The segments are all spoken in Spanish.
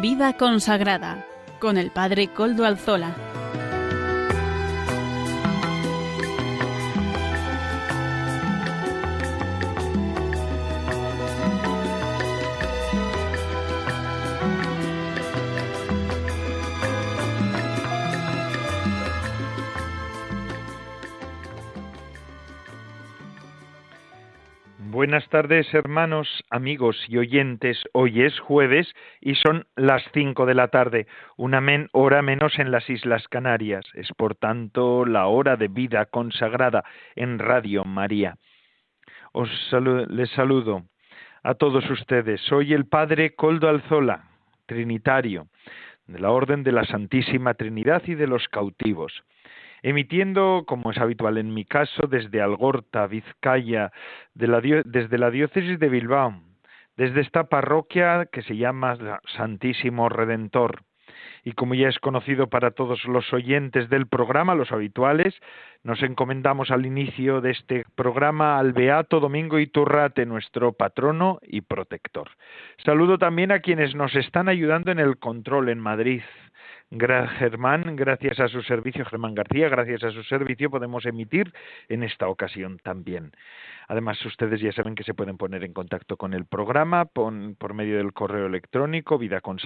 Vida consagrada con el Padre Koldo Alzola. Buenas tardes, hermanos, amigos y oyentes. Hoy es jueves y son las 5 de la tarde, una hora menos en las Islas Canarias. Es por tanto la hora de vida consagrada en Radio María. Les saludo a todos ustedes. Soy el Padre Koldo Alzola, trinitario, de la Orden de la Santísima Trinidad y de los Cautivos, emitiendo, como es habitual en mi caso, desde Algorta, Vizcaya, desde la diócesis de Bilbao, desde esta parroquia que se llama Santísimo Redentor. Y como ya es conocido para todos los oyentes del programa, los habituales, nos encomendamos al inicio de este programa al Beato Domingo Iturrate, nuestro patrono y protector. Saludo también a quienes nos están ayudando en el control en Madrid. Germán, gracias a su servicio, Germán García, gracias a su servicio podemos emitir en esta ocasión también. Además, ustedes ya saben que se pueden poner en contacto con el programa por medio del correo electrónico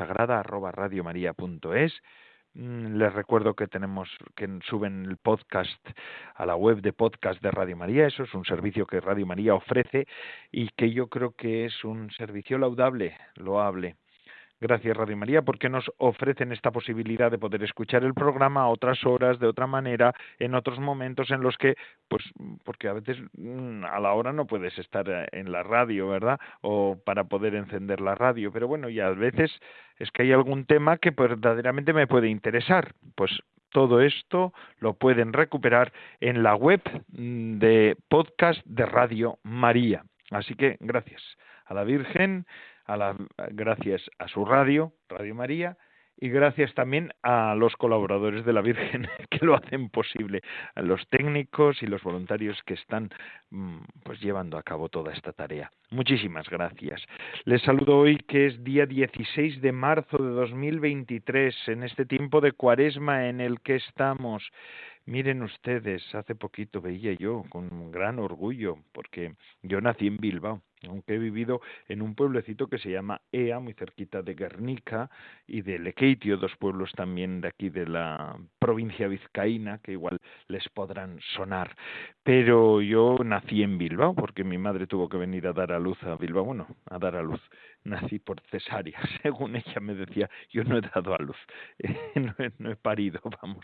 vidaconsagrada@radiomaria.es. Les recuerdo que suben el podcast a la web de podcast de Radio María. Eso es un servicio que Radio María ofrece y que yo creo que es un servicio laudable, loable. Gracias Radio María porque nos ofrecen esta posibilidad de poder escuchar el programa a otras horas, de otra manera, en otros momentos en los que, pues, porque a veces a la hora no puedes estar en la radio, ¿verdad? O para poder encender la radio, pero bueno, y a veces es que hay algún tema que verdaderamente me puede interesar, pues todo esto lo pueden recuperar en la web de podcast de Radio María. Así que gracias a la Virgen, gracias a su Radio María, y gracias también a los colaboradores de la Virgen que lo hacen posible, a los técnicos y los voluntarios que están pues llevando a cabo toda esta tarea. Muchísimas gracias. Les saludo hoy que es día 16 de marzo de 2023, en este tiempo de Cuaresma en el que estamos. Miren ustedes, hace poquito veía yo con gran orgullo, porque yo nací en Bilbao, aunque he vivido en un pueblecito que se llama Ea, muy cerquita de Guernica y de Lekeitio, dos pueblos también de aquí de la provincia vizcaína, que igual les podrán sonar. Pero yo nací en Bilbao, porque mi madre tuvo que venir a dar a luz a Bilbao, a dar a luz. Nací por cesárea, según ella me decía, yo no he dado a luz, no he parido, vamos.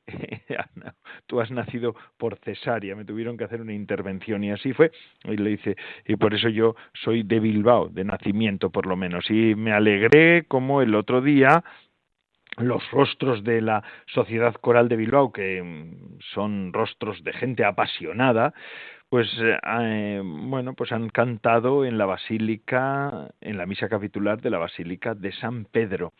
Tú has nacido por cesárea, me tuvieron que hacer una intervención y así fue, y le dice, y por eso yo soy de Bilbao, de nacimiento por lo menos, y me alegré como el otro día los rostros de la Sociedad Coral de Bilbao, que son rostros de gente apasionada, pues han cantado en la basílica, en la misa capitular de la Basílica de San Pedro.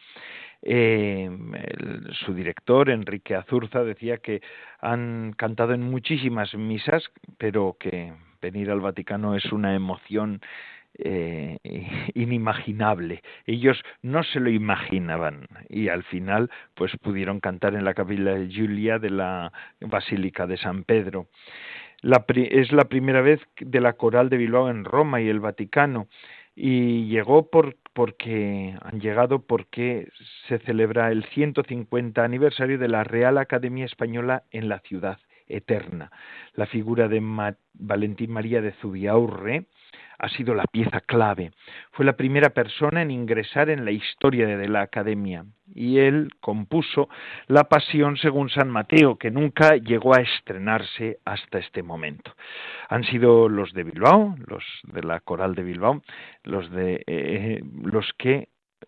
Su director, Enrique Azurza, decía que han cantado en muchísimas misas, pero que venir al Vaticano es una emoción inimaginable. Ellos no se lo imaginaban y al final pues pudieron cantar en la Capilla Giulia de la Basílica de San Pedro. Es la primera vez de la Coral de Bilbao en Roma y el Vaticano, y han llegado porque se celebra el 150 aniversario de la Real Academia Española en la Ciudad Eterna. La figura de Valentín María de Zubiaurre ha sido la pieza clave. Fue la primera persona en ingresar en la historia de la Academia y él compuso la Pasión según San Mateo, que nunca llegó a estrenarse hasta este momento. Han sido los de Bilbao, los de la Coral de Bilbao, los que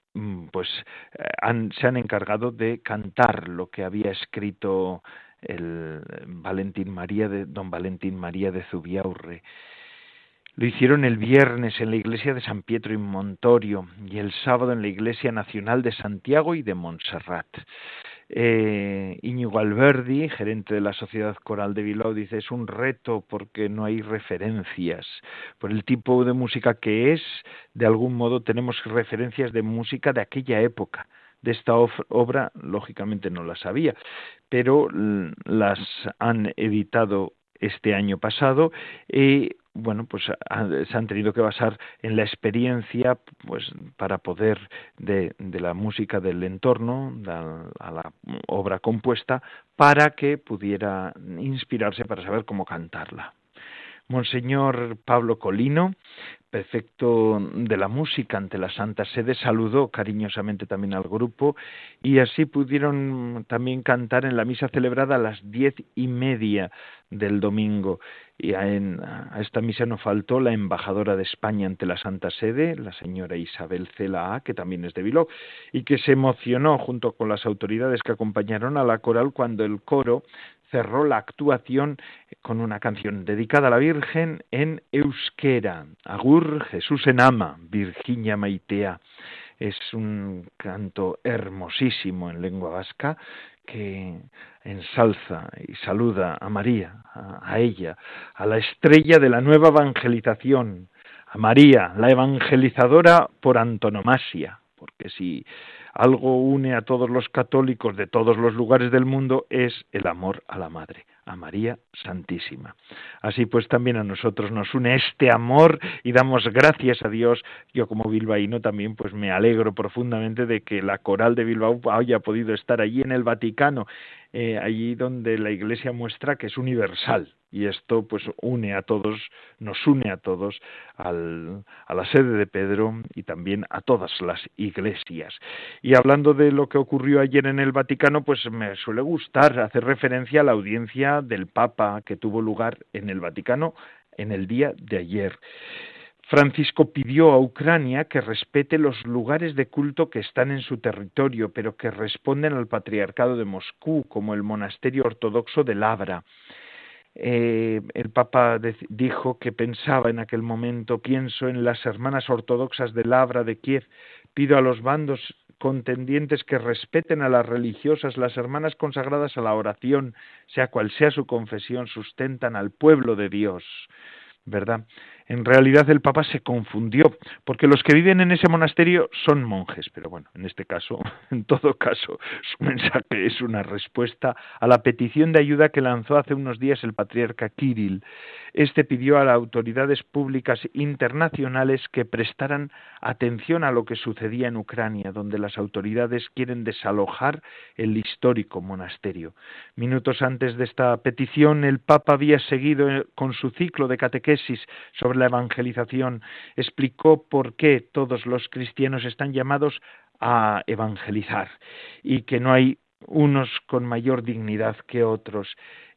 se han encargado de cantar lo que había escrito don Valentín María de Zubiaurre. Lo hicieron el viernes en la iglesia de San Pietro in Montorio y el sábado en la Iglesia Nacional de Santiago y de Montserrat. Íñigo Alberdi, gerente de la Sociedad Coral de Bilbao, dice: es un reto porque no hay referencias. Por el tipo de música que es, de algún modo tenemos referencias de música de aquella época. De esta obra, lógicamente no las había, pero las han editado este año pasado y bueno, pues se han tenido que basar en la experiencia, pues para poder de la música del entorno a la obra compuesta, para que pudiera inspirarse para saber cómo cantarla. Monseñor Pablo Colino, prefecto de la música ante la Santa Sede, saludó cariñosamente también al grupo y así pudieron también cantar en la misa celebrada a las 10:30 del domingo. Y a esta misa no faltó la embajadora de España ante la Santa Sede, la señora Isabel Cela A, que también es de Bilbao, y que se emocionó junto con las autoridades que acompañaron a la coral cuando el coro cerró la actuación con una canción dedicada a la Virgen en euskera: Agur Jesusen ama, Virginia maitea. Es un canto hermosísimo en lengua vasca que ensalza y saluda a María, a ella, a la estrella de la nueva evangelización, a María, la evangelizadora por antonomasia, porque si algo une a todos los católicos de todos los lugares del mundo es el amor a la Madre, a María Santísima. Así pues también a nosotros nos une este amor y damos gracias a Dios. Yo como bilbaíno también pues me alegro profundamente de que la coral de Bilbao haya podido estar allí en el Vaticano, allí donde la Iglesia muestra que es universal. Y esto pues une a todos, nos une a todos a la sede de Pedro y también a todas las iglesias. Y hablando de lo que ocurrió ayer en el Vaticano, pues me suele gustar hacer referencia a la audiencia del Papa que tuvo lugar en el Vaticano en el día de ayer. Francisco pidió a Ucrania que respete los lugares de culto que están en su territorio, pero que responden al Patriarcado de Moscú, como el monasterio ortodoxo de Lavra. El Papa dijo que pensaba en aquel momento: pienso en las hermanas ortodoxas de Lavra de Kiev, pido a los bandos contendientes que respeten a las religiosas, las hermanas consagradas a la oración, sea cual sea su confesión, sustentan al pueblo de Dios, ¿verdad? En realidad el Papa se confundió, porque los que viven en ese monasterio son monjes, pero bueno, en este caso, en todo caso, su mensaje es una respuesta a la petición de ayuda que lanzó hace unos días el patriarca Kirill. Este pidió a las autoridades públicas internacionales que prestaran atención a lo que sucedía en Ucrania, donde las autoridades quieren desalojar el histórico monasterio. Minutos antes de esta petición, el Papa había seguido con su ciclo de catequesis sobre la evangelización. Explicó por qué todos los cristianos están llamados a evangelizar y que no hay unos con mayor dignidad que otros.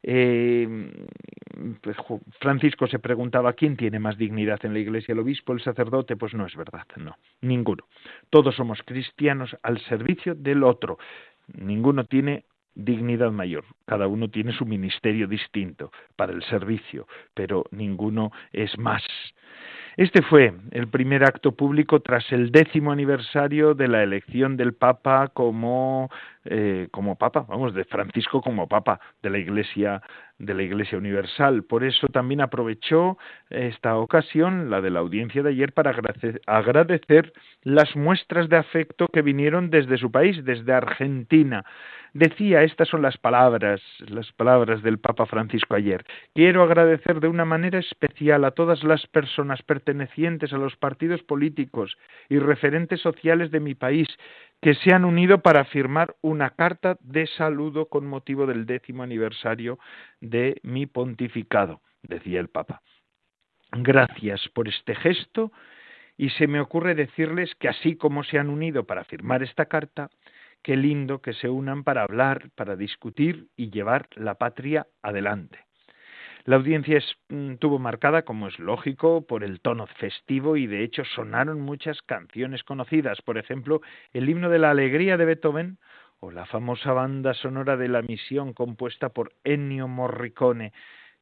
Francisco se preguntaba: ¿quién tiene más dignidad en la Iglesia, el obispo, el sacerdote? Pues no es verdad, no, ninguno. Todos somos cristianos al servicio del otro. Ninguno tiene dignidad mayor, cada uno tiene su ministerio distinto para el servicio, pero ninguno es más. Este fue el primer acto público tras el 10º aniversario de la elección del Papa como Papa, de Francisco como Papa de la Iglesia Universal. Por eso también aprovechó esta ocasión, la de la audiencia de ayer, para agradecer las muestras de afecto que vinieron desde su país, desde Argentina. Decía, estas son las palabras del Papa Francisco ayer: quiero agradecer de una manera especial a todas las personas pertenecientes a los partidos políticos y referentes sociales de mi país que se han unido para firmar una carta de saludo con motivo del 10º aniversario de mi pontificado, decía el Papa. Gracias por este gesto, y se me ocurre decirles que así como se han unido para firmar esta carta, qué lindo que se unan para hablar, para discutir y llevar la patria adelante. La audiencia estuvo marcada, como es lógico, por el tono festivo y de hecho sonaron muchas canciones conocidas. Por ejemplo, el himno de la alegría de Beethoven o la famosa banda sonora de La Misión compuesta por Ennio Morricone,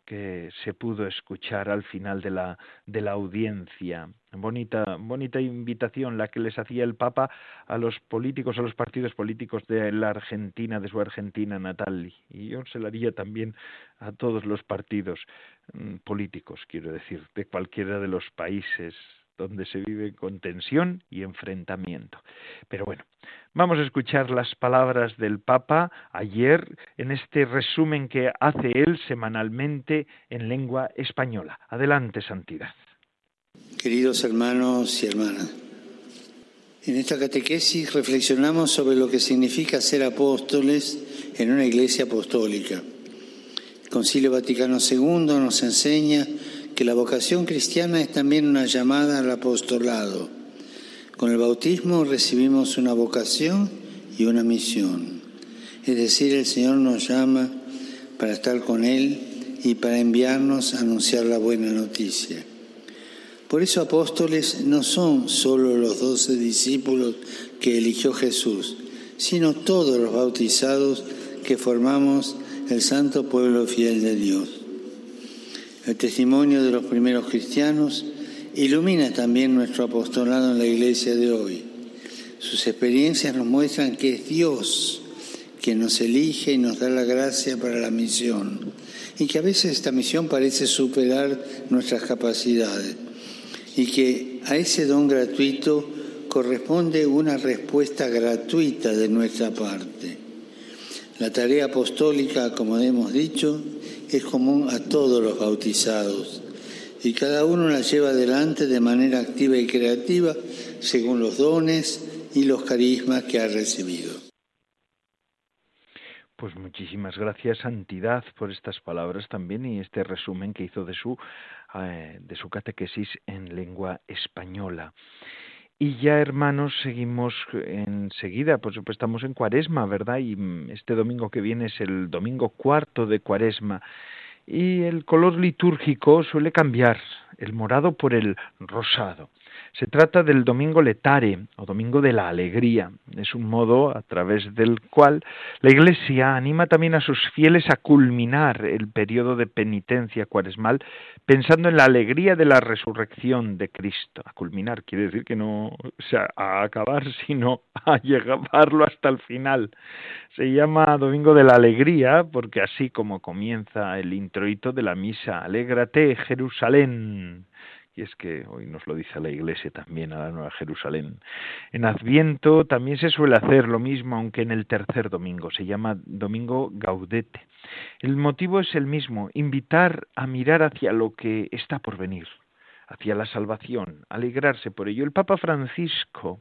que se pudo escuchar al final de la audiencia. Bonita invitación la que les hacía el Papa a los políticos, a los partidos políticos de la Argentina, de su Argentina natal, y yo se la haría también a todos los partidos políticos, quiero decir, de cualquiera de los países donde se vive con tensión y enfrentamiento. Pero bueno, vamos a escuchar las palabras del Papa ayer en este resumen que hace él semanalmente en lengua española. Adelante, Santidad. Queridos hermanos y hermanas, en esta catequesis reflexionamos sobre lo que significa ser apóstoles en una iglesia apostólica. El Concilio Vaticano II nos enseña que la vocación cristiana es también una llamada al apostolado. Con el bautismo recibimos una vocación y una misión. Es decir, el Señor nos llama para estar con Él y para enviarnos a anunciar la buena noticia. Por eso apóstoles no son solo los 12 discípulos que eligió Jesús, sino todos los bautizados que formamos el santo pueblo fiel de Dios. El testimonio de los primeros cristianos ilumina también nuestro apostolado en la iglesia de hoy. Sus experiencias nos muestran que es Dios quien nos elige y nos da la gracia para la misión, y que a veces esta misión parece superar nuestras capacidades, y que a ese don gratuito corresponde una respuesta gratuita de nuestra parte. La tarea apostólica, como hemos dicho, es común a todos los bautizados, y cada uno la lleva adelante de manera activa y creativa según los dones y los carismas que ha recibido. Pues muchísimas gracias, Santidad, por estas palabras también y este resumen que hizo de su catequesis en lengua española. Y ya, hermanos, seguimos enseguida, por supuesto estamos en Cuaresma, ¿verdad? Y este domingo que viene es el domingo 4 de Cuaresma. Y el color litúrgico suele cambiar, el morado por el rosado. Se trata del Domingo Letare, o Domingo de la Alegría. Es un modo a través del cual la Iglesia anima también a sus fieles a culminar el periodo de penitencia cuaresmal pensando en la alegría de la resurrección de Cristo. A culminar quiere decir que no a acabar, sino a llevarlo hasta el final. Se llama Domingo de la Alegría porque así como comienza el introito de la misa, Alégrate, Jerusalén. Y es que hoy nos lo dice la Iglesia también, a la Nueva Jerusalén. En Adviento también se suele hacer lo mismo, aunque en el tercer domingo. Se llama Domingo Gaudete. El motivo es el mismo, invitar a mirar hacia lo que está por venir, hacia la salvación, alegrarse por ello. El Papa Francisco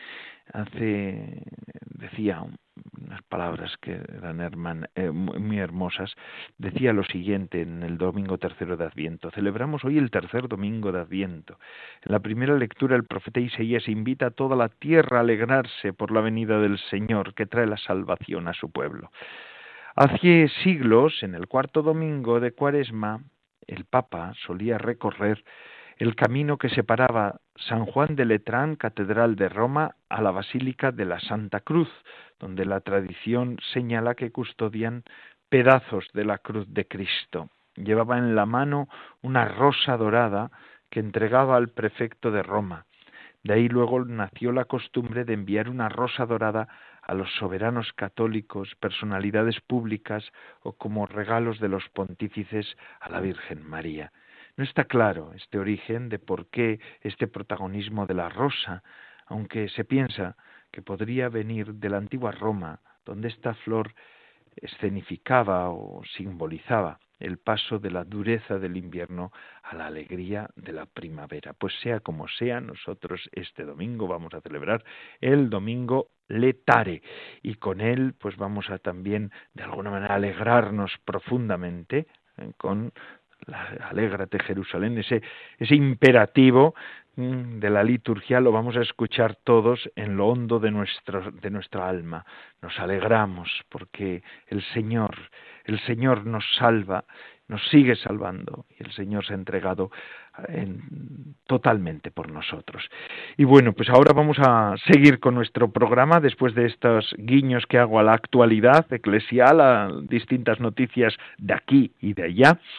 decía unas palabras que eran muy hermosas, decía lo siguiente en el domingo tercero de Adviento: celebramos hoy el tercer domingo de Adviento. En la primera lectura el profeta Isaías invita a toda la tierra a alegrarse por la venida del Señor, que trae la salvación a su pueblo. Hace siglos, en el cuarto domingo de Cuaresma, el Papa solía recorrer el camino que separaba San Juan de Letrán, catedral de Roma, a la Basílica de la Santa Cruz, donde la tradición señala que custodian pedazos de la cruz de Cristo. Llevaba en la mano una rosa dorada que entregaba al prefecto de Roma. De ahí luego nació la costumbre de enviar una rosa dorada a los soberanos católicos, personalidades públicas o como regalos de los pontífices a la Virgen María. No está claro este origen de por qué este protagonismo de la rosa, aunque se piensa que podría venir de la antigua Roma, donde esta flor escenificaba o simbolizaba el paso de la dureza del invierno a la alegría de la primavera. Pues sea como sea, nosotros este domingo vamos a celebrar el Domingo Letare y con él pues vamos a también de alguna manera alegrarnos profundamente con Alégrate, Jerusalén, ese imperativo de la liturgia lo vamos a escuchar todos en lo hondo de nuestra alma. Nos alegramos porque el Señor nos salva, nos sigue salvando y el Señor se ha entregado totalmente por nosotros. Y bueno, pues ahora vamos a seguir con nuestro programa después de estos guiños que hago a la actualidad eclesial, a distintas noticias de aquí y de allá.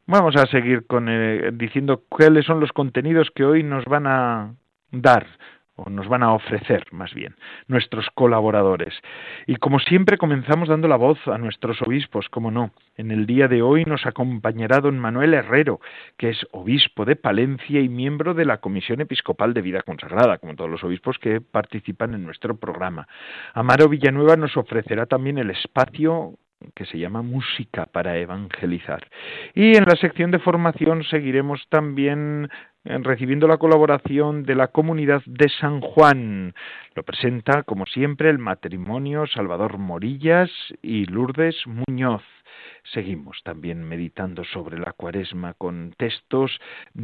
Vamos a seguir diciendo cuáles son los contenidos que hoy nos van a dar, o nos van a ofrecer, más bien, nuestros colaboradores. Y como siempre comenzamos dando la voz a nuestros obispos, como no. En el día de hoy nos acompañará don Manuel Herrero, que es obispo de Palencia y miembro de la Comisión Episcopal de Vida Consagrada, como todos los obispos que participan en nuestro programa. Amaro Villanueva nos ofrecerá también el espacio que se llama Música para Evangelizar. Y en la sección de formación seguiremos también recibiendo la colaboración de la Comunidad de San Juan. Lo presenta, como siempre, el matrimonio Salvador Morillas y Lourdes Muñoz. Seguimos también meditando sobre la Cuaresma con textos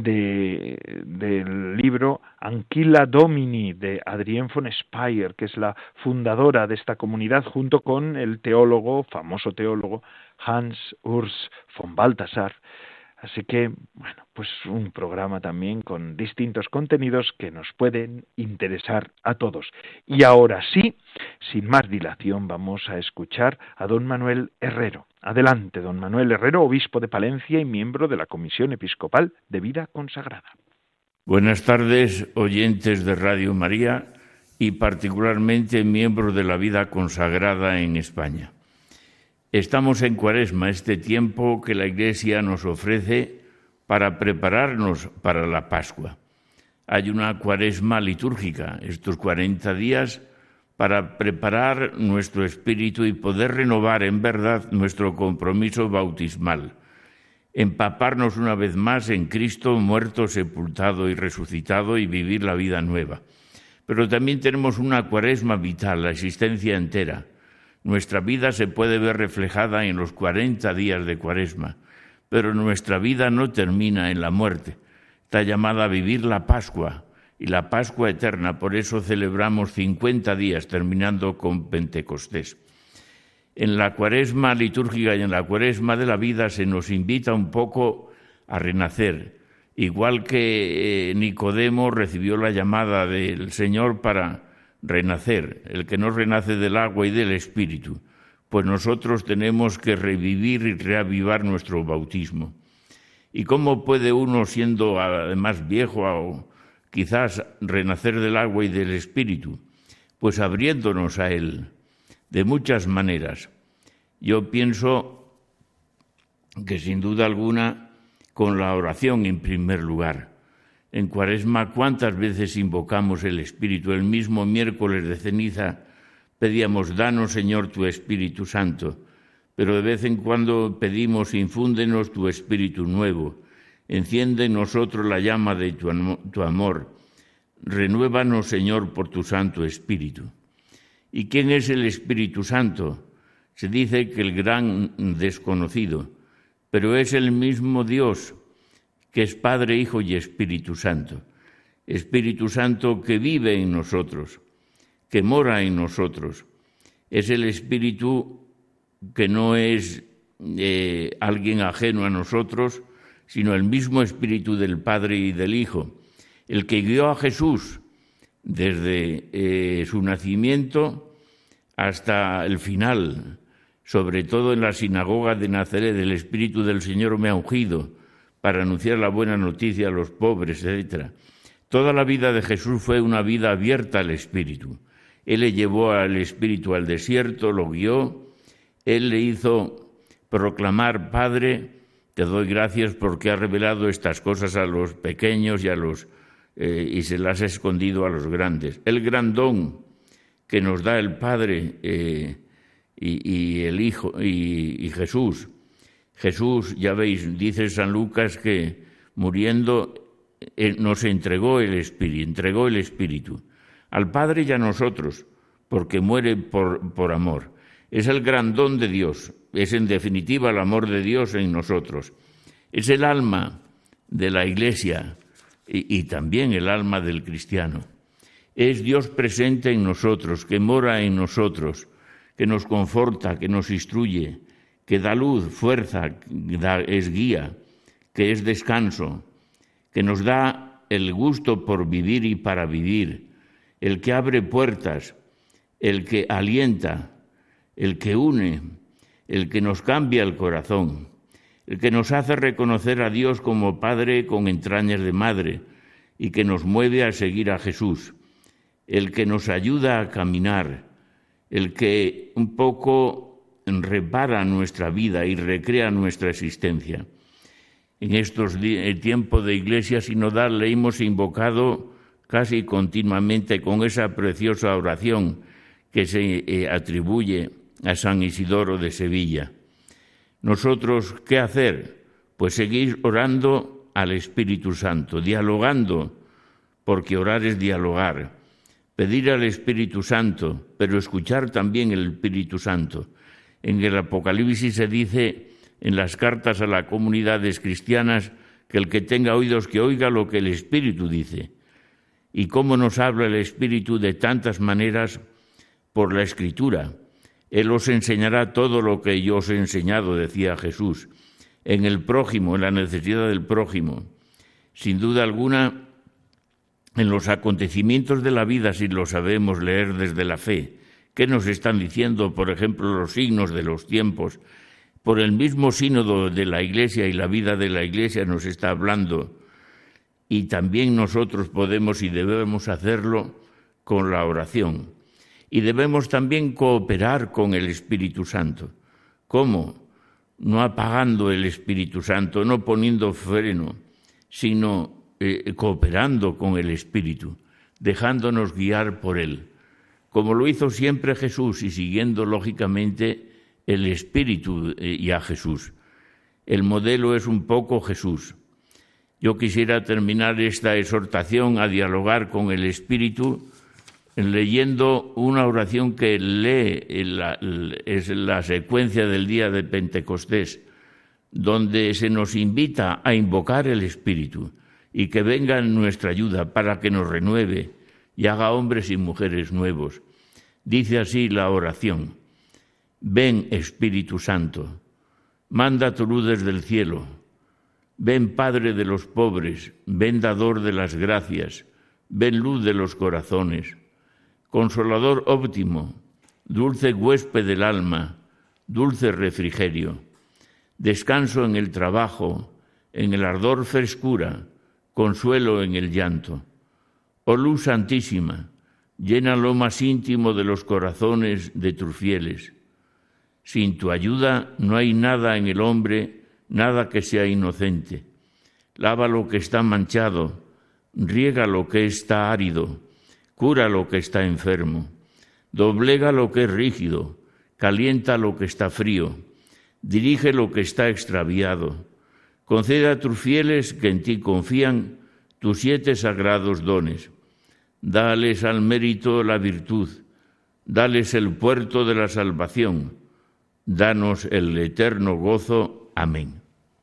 del libro Anquila Domini de Adrienne von Speyer, que es la fundadora de esta comunidad, junto con el famoso teólogo Hans Urs von Balthasar. Así que, bueno, pues un programa también con distintos contenidos que nos pueden interesar a todos. Y ahora sí, sin más dilación, vamos a escuchar a don Manuel Herrero. Adelante, don Manuel Herrero, obispo de Palencia y miembro de la Comisión Episcopal de Vida Consagrada. Buenas tardes, oyentes de Radio María y particularmente miembros de la Vida Consagrada en España. Estamos en Cuaresma, este tiempo que la Iglesia nos ofrece para prepararnos para la Pascua. Hay una Cuaresma litúrgica, estos 40 días, para preparar nuestro espíritu y poder renovar en verdad nuestro compromiso bautismal, empaparnos una vez más en Cristo muerto, sepultado y resucitado y vivir la vida nueva. Pero también tenemos una Cuaresma vital, la existencia entera. Nuestra vida se puede ver reflejada en los 40 días de Cuaresma, pero nuestra vida no termina en la muerte. Está llamada a vivir la Pascua, y la Pascua eterna, por eso celebramos 50 días, terminando con Pentecostés. En la Cuaresma litúrgica y en la Cuaresma de la vida se nos invita un poco a renacer, igual que Nicodemo recibió la llamada del Señor para renacer, el que no renace del agua y del Espíritu, pues nosotros tenemos que revivir y reavivar nuestro bautismo. ¿Y cómo puede uno, siendo además viejo o quizás renacer del agua y del Espíritu? Pues abriéndonos a Él, de muchas maneras. Yo pienso que sin duda alguna con la oración en primer lugar. En Cuaresma, ¿cuántas veces invocamos el Espíritu? El mismo miércoles de ceniza pedíamos, danos, Señor, tu Espíritu Santo. Pero de vez en cuando pedimos, infúndenos tu Espíritu nuevo. Enciende en nosotros la llama de tu amor. Renuévanos, Señor, por tu Santo Espíritu. ¿Y quién es el Espíritu Santo? Se dice que el gran desconocido, pero es el mismo Dios, que es Padre, Hijo y Espíritu Santo. Espíritu Santo que vive en nosotros, que mora en nosotros. Es el Espíritu que no es alguien ajeno a nosotros, sino el mismo Espíritu del Padre y del Hijo, el que guió a Jesús desde su nacimiento hasta el final, sobre todo en la sinagoga de Nazaret. El Espíritu del Señor me ha ungido para anunciar la buena noticia a los pobres, etc. Toda la vida de Jesús fue una vida abierta al Espíritu. Él le llevó al Espíritu al desierto, lo guió, Él le hizo proclamar, Padre, te doy gracias porque has revelado estas cosas a los pequeños y se las ha escondido a los grandes. El gran don que nos da el Padre y el Hijo y Jesús. Jesús, ya veis, dice San Lucas que muriendo nos entregó el Espíritu al Padre y a nosotros, porque muere por amor. Es el gran don de Dios, es en definitiva el amor de Dios en nosotros. Es el alma de la Iglesia y también el alma del cristiano. Es Dios presente en nosotros, que mora en nosotros, que nos conforta, que nos instruye, que da luz, fuerza, es guía, que es descanso, que nos da el gusto por vivir y para vivir, el que abre puertas, el que alienta, el que une, el que nos cambia el corazón, el que nos hace reconocer a Dios como Padre con entrañas de madre y que nos mueve a seguir a Jesús, el que nos ayuda a caminar, el que un poco repara nuestra vida y recrea nuestra existencia. En estos tiempos de Iglesia Sinodal le hemos invocado casi continuamente con esa preciosa oración que se atribuye a San Isidoro de Sevilla. Nosotros, ¿qué hacer? Pues seguir orando al Espíritu Santo, dialogando, porque orar es dialogar, pedir al Espíritu Santo, pero escuchar también el Espíritu Santo. En el Apocalipsis se dice en las cartas a las comunidades cristianas que el que tenga oídos que oiga lo que el Espíritu dice. ¿Y cómo nos habla el Espíritu de tantas maneras? Por la Escritura. Él os enseñará todo lo que yo os he enseñado, decía Jesús, en el prójimo, en la necesidad del prójimo. Sin duda alguna, en los acontecimientos de la vida, si lo sabemos leer desde la fe, ¿qué nos están diciendo, por ejemplo, los signos de los tiempos? Por el mismo sínodo de la Iglesia y la vida de la Iglesia nos está hablando, y también nosotros podemos y debemos hacerlo con la oración. Y debemos también cooperar con el Espíritu Santo. ¿Cómo? No apagando el Espíritu Santo, no poniendo freno, sino cooperando con el Espíritu, dejándonos guiar por Él, como lo hizo siempre Jesús y siguiendo lógicamente el Espíritu y a Jesús. El modelo es un poco Jesús. Yo quisiera terminar esta exhortación a dialogar con el Espíritu leyendo una oración que es la secuencia del día de Pentecostés, donde se nos invita a invocar el Espíritu y que venga en nuestra ayuda para que nos renueve y haga hombres y mujeres nuevos. Dice así la oración: ven, Espíritu Santo, manda tu luz desde el cielo, ven, Padre de los pobres, ven, dador de las gracias, ven, luz de los corazones, consolador óptimo, dulce huésped del alma, dulce refrigerio, descanso en el trabajo, en el ardor frescura, consuelo en el llanto. Oh luz santísima, llena lo más íntimo de los corazones de tus fieles. Sin tu ayuda no hay nada en el hombre, nada que sea inocente. Lava lo que está manchado, riega lo que está árido, cura lo que está enfermo, doblega lo que es rígido, calienta lo que está frío, dirige lo que está extraviado. Concede a tus fieles que en ti confían tus 7 sagrados dones. Dales al mérito la virtud, dales el puerto de la salvación, danos el eterno gozo. Amén.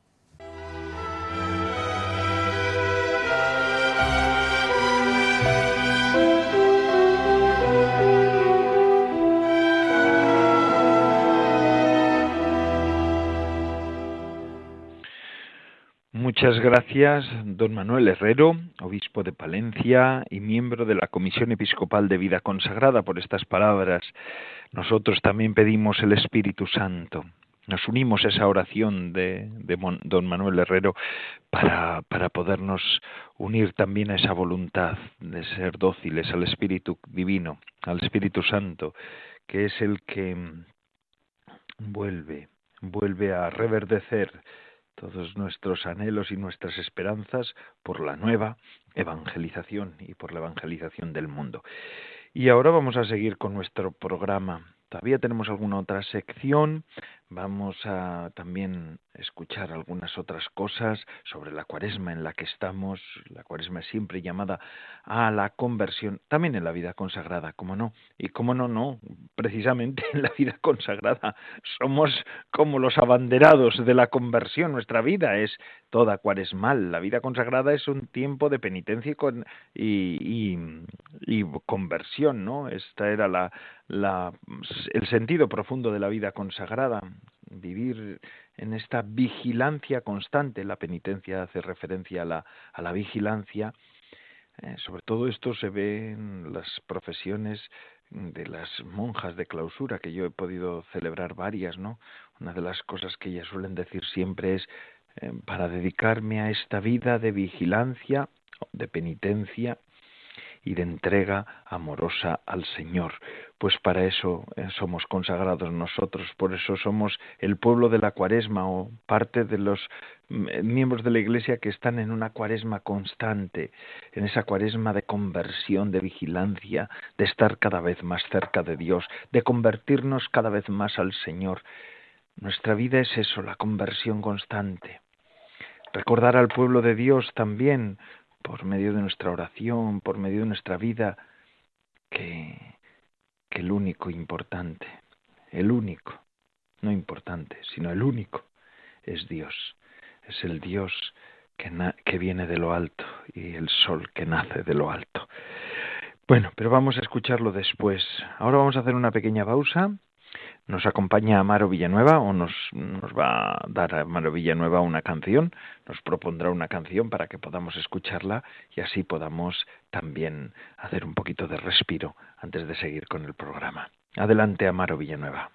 Muchas gracias, don Manuel Herrero, obispo de Palencia y miembro de la Comisión Episcopal de Vida Consagrada, por estas palabras. Nosotros también pedimos el Espíritu Santo. Nos unimos a esa oración de don Manuel Herrero para podernos unir también a esa voluntad de ser dóciles al Espíritu Divino, al Espíritu Santo, que es el que vuelve a reverdecer todos nuestros anhelos y nuestras esperanzas por la nueva evangelización y por la evangelización del mundo. Y ahora vamos a seguir con nuestro programa. Todavía tenemos alguna otra sección, vamos a también escuchar algunas otras cosas sobre la Cuaresma en la que estamos. La Cuaresma es siempre llamada a la conversión, también en la vida consagrada, ¿cómo no? Y cómo no, precisamente en la vida consagrada somos como los abanderados de la conversión. Nuestra vida es toda cuaresmal. La vida consagrada es un tiempo de penitencia y conversión, ¿no? Esta era el sentido profundo de la vida consagrada, vivir en esta vigilancia constante. La penitencia hace referencia a la vigilancia. Sobre todo esto se ve en las profesiones de las monjas de clausura, que yo he podido celebrar varias, ¿no? Una de las cosas que ellas suelen decir siempre es para dedicarme a esta vida de vigilancia, de penitencia y de entrega amorosa al Señor. Pues para eso somos consagrados nosotros, por eso somos el pueblo de la Cuaresma, o parte de los miembros de la Iglesia que están en una Cuaresma constante, en esa Cuaresma de conversión, de vigilancia, de estar cada vez más cerca de Dios, de convertirnos cada vez más al Señor. Nuestra vida es eso, la conversión constante. Recordar al pueblo de Dios también, por medio de nuestra oración, por medio de nuestra vida, que el único importante, el único, no importante, sino el único, es Dios. Es el Dios que viene de lo alto y el sol que nace de lo alto. Bueno, pero vamos a escucharlo después. Ahora vamos a hacer una pequeña pausa. Nos acompaña Amaro Villanueva, o nos va a dar Amaro Villanueva una canción, nos propondrá una canción para que podamos escucharla y así podamos también hacer un poquito de respiro antes de seguir con el programa. Adelante, Amaro Villanueva.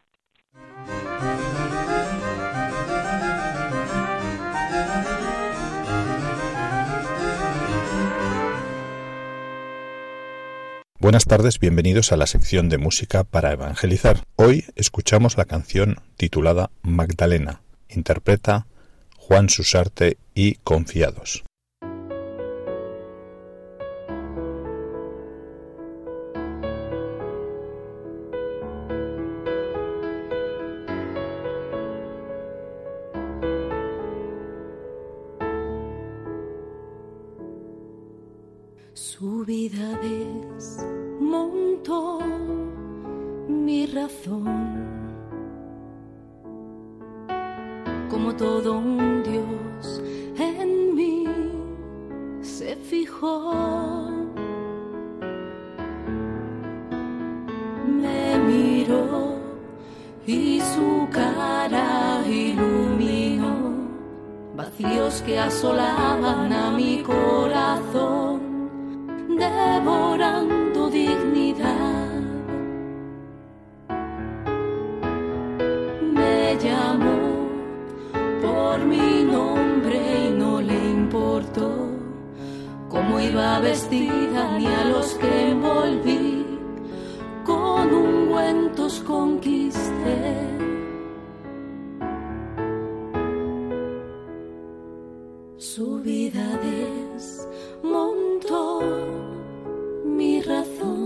Buenas tardes, bienvenidos a la sección de música para evangelizar. Hoy escuchamos la canción titulada Magdalena. Interpreta Juan Susarte y Confiados. Su vida desmontó mi razón, como todo un Dios en mí se fijó, me miró y su cara iluminó vacíos que asolaban a mi corazón, devorando dignidad. Me llamó por mi nombre y no le importó cómo iba vestida ni a los que envolví con ungüentos conquisté. Su vida desmontó mi razón,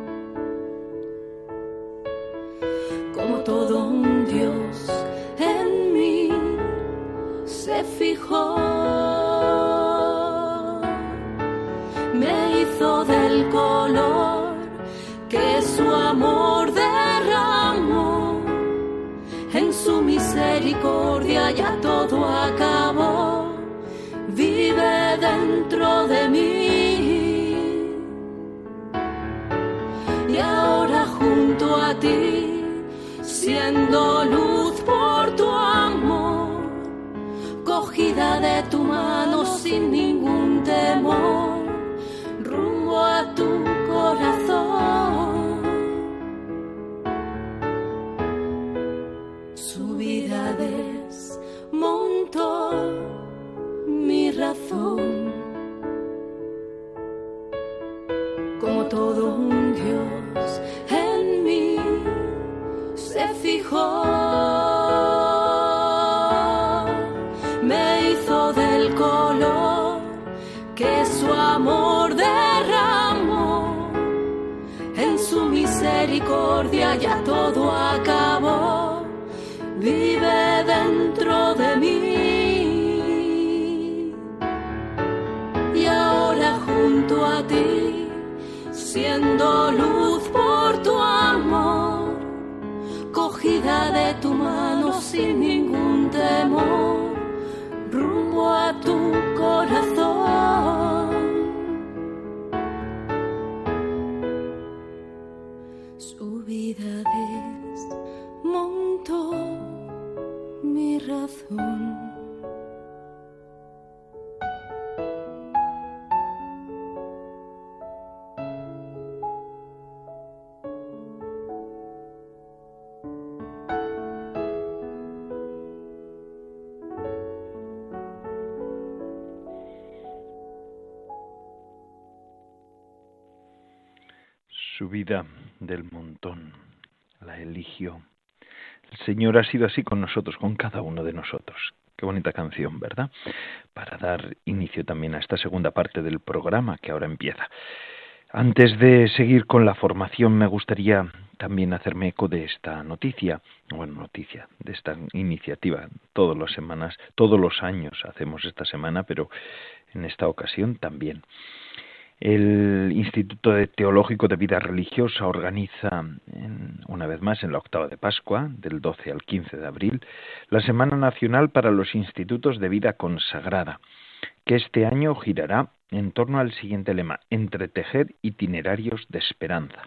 como todo un Dios en mí se fijó, me hizo del color que su amor derramó, en su misericordia ya todo acabó, vive dentro de mí. Y ahora junto a ti, siendo luz por tu amor, cogida de tu mano sin ningún temor, rumbo a tu corazón. Su vida desmontó mi razón, como todo un Dios en mí se fijó, me hizo del color que su amor derramó, en su misericordia ya todo acabó, vive dentro de mí. Y ahora junto a ti, siendo luz por tu amor, cogida de tu mano sin ningún temor, rumbo a tu corazón. Su vida desmontó mi razón. subida del montón, la eligió. El Señor ha sido así con nosotros, con cada uno de nosotros. Qué bonita canción, ¿verdad? Para dar inicio también a esta segunda parte del programa que ahora empieza. Antes de seguir con la formación, me gustaría también hacerme eco de esta noticia, de esta iniciativa. Todas las semanas, todos los años hacemos esta semana, pero en esta ocasión también. El Instituto Teológico de Vida Religiosa organiza, una vez más en la octava de Pascua, del 12 al 15 de abril, la Semana Nacional para los Institutos de Vida Consagrada, que este año girará en torno al siguiente lema: entretejer itinerarios de esperanza.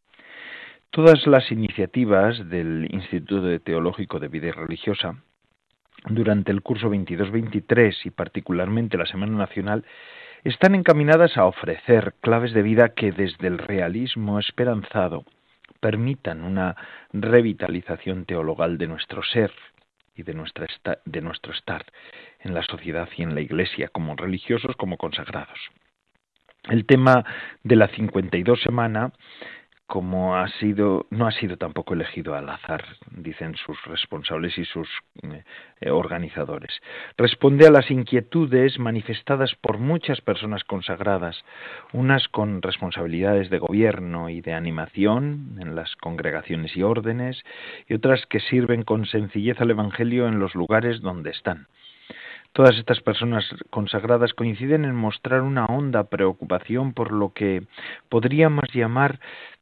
Todas las iniciativas del Instituto Teológico de Vida Religiosa durante el curso 22-23 y particularmente la Semana Nacional están encaminadas a ofrecer claves de vida que desde el realismo esperanzado permitan una revitalización teologal de nuestro ser y de nuestro estar en la sociedad y en la Iglesia, como religiosos, como consagrados. El tema de la 52 semana, no ha sido tampoco elegido al azar, dicen sus responsables y sus organizadores. Responde a las inquietudes manifestadas por muchas personas consagradas, unas con responsabilidades de gobierno y de animación en las congregaciones y órdenes, y otras que sirven con sencillez al Evangelio en los lugares donde están. Todas estas personas consagradas coinciden en mostrar una honda preocupación por lo que podríamos llamar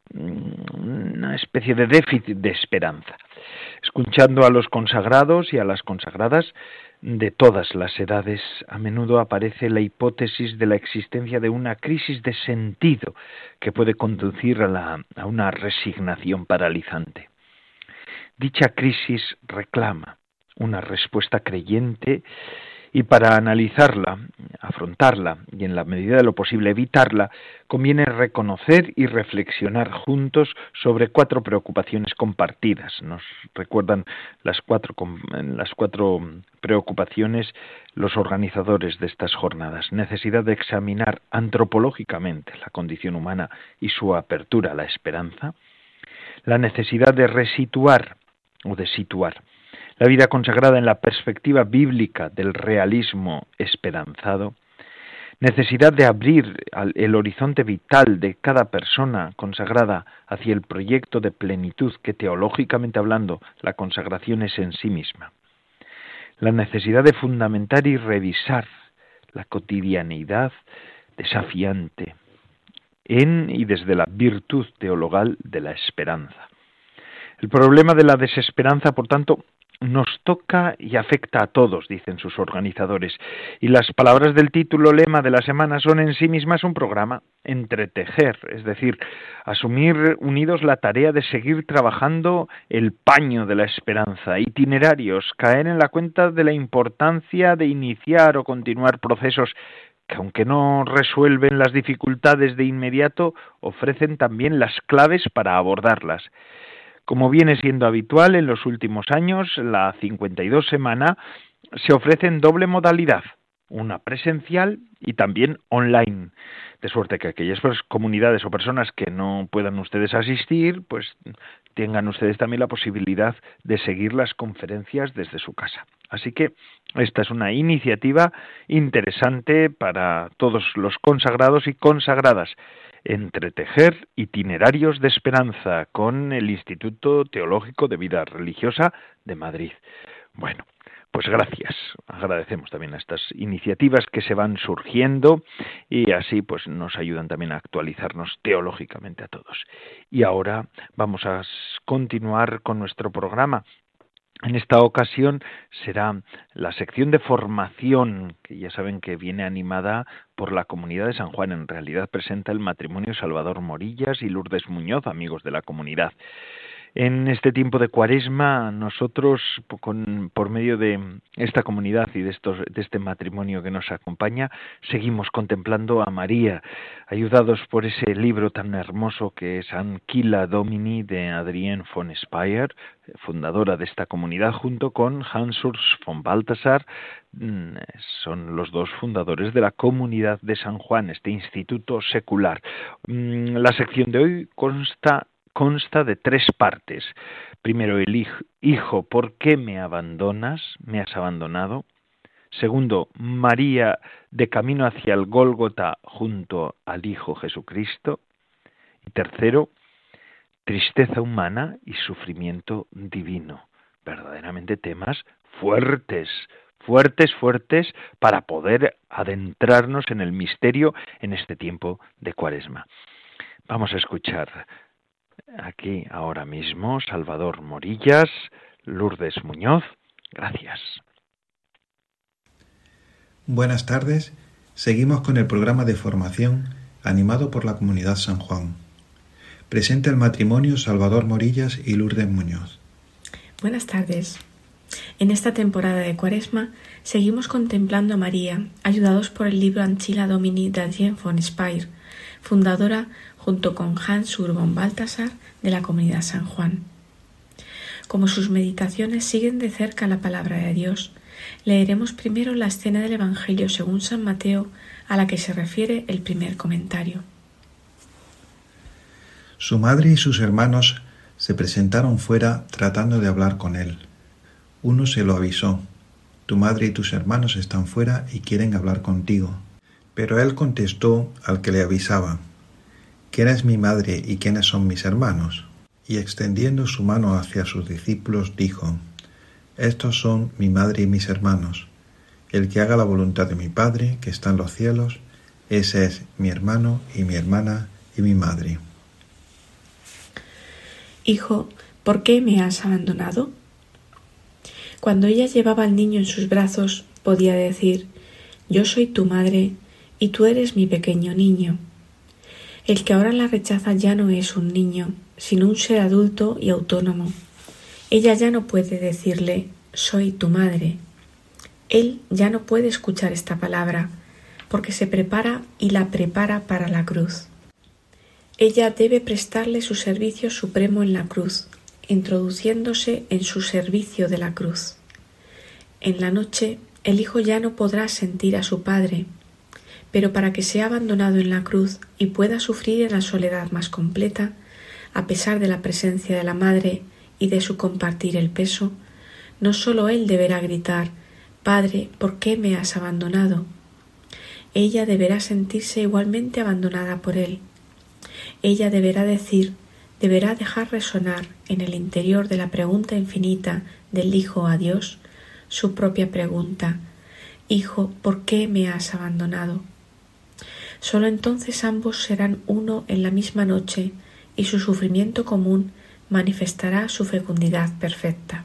una especie de déficit de esperanza. Escuchando a los consagrados y a las consagradas de todas las edades, a menudo aparece la hipótesis de la existencia de una crisis de sentido que puede conducir a una resignación paralizante. Dicha crisis reclama una respuesta creyente, y para analizarla, afrontarla y en la medida de lo posible evitarla, conviene reconocer y reflexionar juntos sobre 4 preocupaciones compartidas. Nos recuerdan las cuatro preocupaciones los organizadores de estas jornadas. Necesidad de examinar antropológicamente la condición humana y su apertura a la esperanza. La necesidad de resituar o de situar la vida consagrada en la perspectiva bíblica del realismo esperanzado, necesidad de abrir el horizonte vital de cada persona consagrada hacia el proyecto de plenitud que teológicamente hablando la consagración es en sí misma, la necesidad de fundamentar y revisar la cotidianidad desafiante en y desde la virtud teologal de la esperanza. El problema de la desesperanza, por tanto, nos toca y afecta a todos, dicen sus organizadores, y las palabras del título lema de la semana son en sí mismas un programa: entretejer, es decir, asumir unidos la tarea de seguir trabajando el paño de la esperanza, itinerarios, caer en la cuenta de la importancia de iniciar o continuar procesos que, aunque no resuelven las dificultades de inmediato, ofrecen también las claves para abordarlas. Como viene siendo habitual en los últimos años, la 52 semana se ofrece en doble modalidad, una presencial y también online, de suerte que aquellas comunidades o personas que no puedan ustedes asistir, pues tengan ustedes también la posibilidad de seguir las conferencias desde su casa. Así que esta es una iniciativa interesante para todos los consagrados y consagradas. Entretejer itinerarios de esperanza con el Instituto Teológico de Vida Religiosa de Madrid. Bueno, pues gracias. Agradecemos también a estas iniciativas que se van surgiendo y así pues nos ayudan también a actualizarnos teológicamente a todos. Y ahora vamos a continuar con nuestro programa. En esta ocasión será la sección de formación, que ya saben que viene animada por la comunidad de San Juan. En realidad presenta el matrimonio Salvador Morillas y Lourdes Muñoz, amigos de la comunidad. En este tiempo de Cuaresma, nosotros, por medio de esta comunidad y de este matrimonio que nos acompaña, seguimos contemplando a María, ayudados por ese libro tan hermoso que es Ancilla Domini de Adrienne von Speyr, fundadora de esta comunidad, junto con Hans Urs von Balthasar. Son los dos fundadores de la Comunidad de San Juan, este instituto secular. La sección de hoy consta de 3 partes. Primero, el hijo, ¿por qué me abandonas? ¿Me has abandonado? Segundo, María de camino hacia el Gólgota junto al Hijo Jesucristo. Y tercero, tristeza humana y sufrimiento divino. Verdaderamente temas fuertes para poder adentrarnos en el misterio en este tiempo de Cuaresma. Vamos a escuchar aquí ahora mismo Salvador Morillas, Lourdes Muñoz. Gracias. Buenas tardes. Seguimos con el programa de formación animado por la Comunidad San Juan. Presenta el matrimonio Salvador Morillas y Lourdes Muñoz. Buenas tardes. En esta temporada de Cuaresma seguimos contemplando a María, ayudados por el libro Ancilla Domini de Adrienne von Speyr, fundadora junto con Hans Urs von Balthasar de la Comunidad San Juan. Como sus meditaciones siguen de cerca la palabra de Dios, leeremos primero la escena del Evangelio según San Mateo a la que se refiere el primer comentario. Su madre y sus hermanos se presentaron fuera tratando de hablar con él. Uno se lo avisó: tu madre y tus hermanos están fuera y quieren hablar contigo. Pero él contestó al que le avisaba: ¿quién es mi madre y quiénes son mis hermanos? Y extendiendo su mano hacia sus discípulos dijo: estos son mi madre y mis hermanos. El que haga la voluntad de mi Padre que está en los cielos, ese es mi hermano y mi hermana y mi madre. Hijo, ¿por qué me has abandonado? Cuando ella llevaba al niño en sus brazos, podía decir: yo soy tu madre y tú eres mi pequeño niño. El que ahora la rechaza ya no es un niño, sino un ser adulto y autónomo. Ella ya no puede decirle: soy tu madre. Él ya no puede escuchar esta palabra, porque se prepara y la prepara para la cruz. Ella debe prestarle su servicio supremo en la cruz, introduciéndose en su servicio de la cruz. En la noche, el hijo ya no podrá sentir a su padre, pero para que sea abandonado en la cruz y pueda sufrir en la soledad más completa, a pesar de la presencia de la madre y de su compartir el peso, no solo él deberá gritar: Padre, ¿por qué me has abandonado? Ella deberá sentirse igualmente abandonada por él. Ella deberá dejar resonar en el interior de la pregunta infinita del Hijo a Dios su propia pregunta: Hijo, ¿por qué me has abandonado? Solo entonces ambos serán uno en la misma noche y su sufrimiento común manifestará su fecundidad perfecta.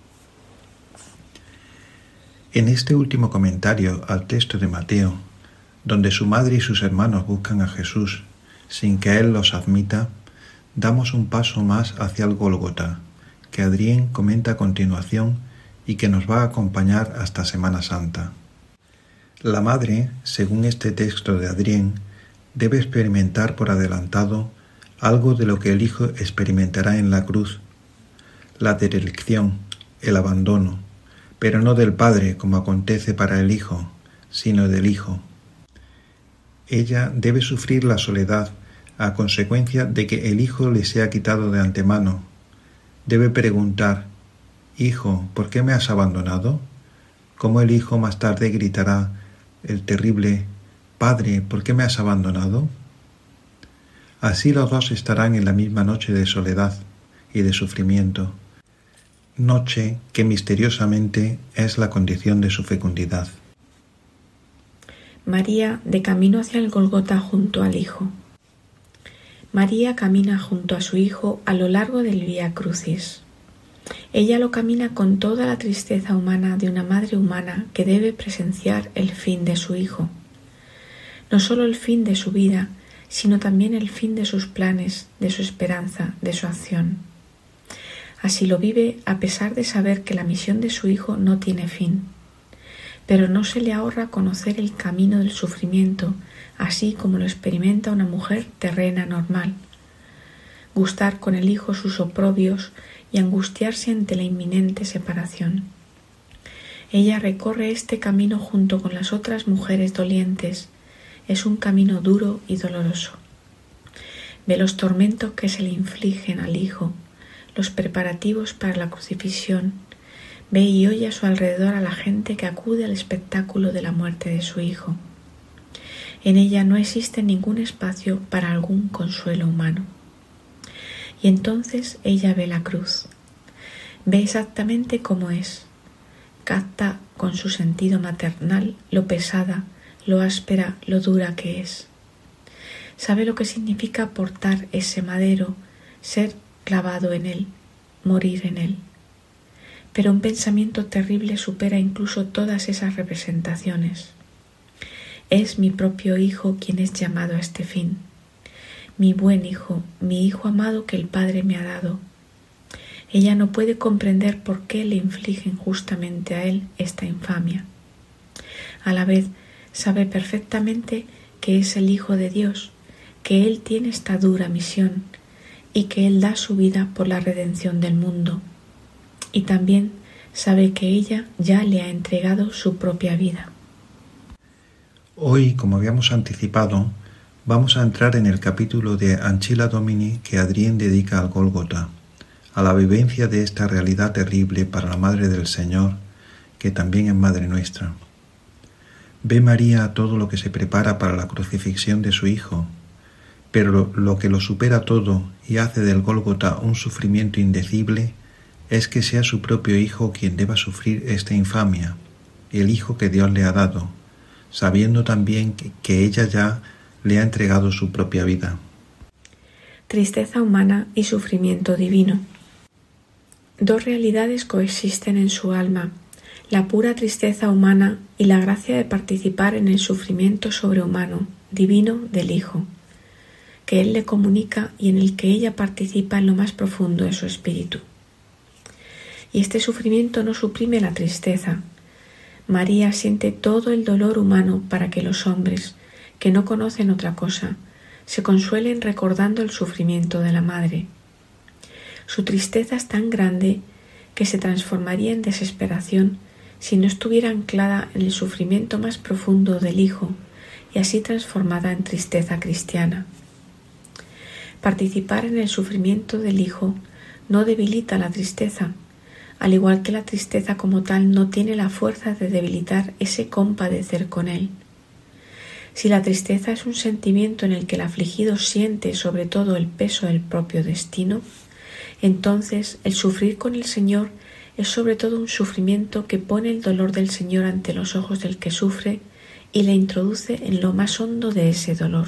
En este último comentario al texto de Mateo, donde su madre y sus hermanos buscan a Jesús sin que Él los admita, damos un paso más hacia el Gólgota, que Adrienne comenta a continuación y que nos va a acompañar hasta Semana Santa. La madre, según este texto de Adrienne, debe experimentar por adelantado algo de lo que el Hijo experimentará en la cruz: la derelicción, el abandono, pero no del Padre como acontece para el Hijo, sino del Hijo. Ella debe sufrir la soledad a consecuencia de que el Hijo le sea quitado de antemano. Debe preguntar: Hijo, ¿por qué me has abandonado? Como el Hijo más tarde gritará el terrible: Padre, ¿por qué me has abandonado? Así los dos estarán en la misma noche de soledad y de sufrimiento, noche que misteriosamente es la condición de su fecundidad. María de camino hacia el Gólgota junto al Hijo. María camina junto a su Hijo a lo largo del Vía Crucis. Ella lo camina con toda la tristeza humana de una madre humana que debe presenciar el fin de su Hijo. No solo el fin de su vida, sino también el fin de sus planes, de su esperanza, de su acción. Así lo vive a pesar de saber que la misión de su hijo no tiene fin. Pero no se le ahorra conocer el camino del sufrimiento, así como lo experimenta una mujer terrena normal. Gustar con el hijo sus oprobios y angustiarse ante la inminente separación. Ella recorre este camino junto con las otras mujeres dolientes. Es un camino duro y doloroso. Ve los tormentos que se le infligen al hijo, los preparativos para la crucifixión. Ve y oye a su alrededor a la gente que acude al espectáculo de la muerte de su hijo. En ella no existe ningún espacio para algún consuelo humano. Y entonces ella ve la cruz. Ve exactamente cómo es. Capta con su sentido maternal lo pesada, lo áspera, lo dura que es. Sabe lo que significa portar ese madero, ser clavado en él, morir en él. Pero un pensamiento terrible supera incluso todas esas representaciones. Es mi propio hijo quien es llamado a este fin. Mi buen hijo, mi hijo amado que el Padre me ha dado. Ella no puede comprender por qué le infligen justamente a él esta infamia. A la vez, sabe perfectamente que es el Hijo de Dios, que él tiene esta dura misión y que él da su vida por la redención del mundo. Y también sabe que ella ya le ha entregado su propia vida. Hoy, como habíamos anticipado, vamos a entrar en el capítulo de Ancilla Domini que Adrien dedica al Gólgota, a la vivencia de esta realidad terrible para la Madre del Señor, que también es Madre nuestra. Ve María todo lo que se prepara para la crucifixión de su Hijo, pero lo que lo supera todo y hace del Gólgota un sufrimiento indecible es que sea su propio Hijo quien deba sufrir esta infamia, el Hijo que Dios le ha dado, sabiendo también que ella ya le ha entregado su propia vida. Tristeza humana y sufrimiento divino. Dos realidades coexisten en su alma, la pura tristeza humana y la gracia de participar en el sufrimiento sobrehumano, divino del Hijo, que Él le comunica y en el que ella participa en lo más profundo de su espíritu. Y este sufrimiento no suprime la tristeza. María siente todo el dolor humano para que los hombres, que no conocen otra cosa, se consuelen recordando el sufrimiento de la Madre. Su tristeza es tan grande que se transformaría en desesperación si no estuviera anclada en el sufrimiento más profundo del Hijo y así transformada en tristeza cristiana. Participar en el sufrimiento del Hijo no debilita la tristeza, al igual que la tristeza como tal no tiene la fuerza de debilitar ese compadecer con Él. Si la tristeza es un sentimiento en el que el afligido siente sobre todo el peso del propio destino, entonces el sufrir con el Señor es sobre todo un sufrimiento que pone el dolor del Señor ante los ojos del que sufre y le introduce en lo más hondo de ese dolor.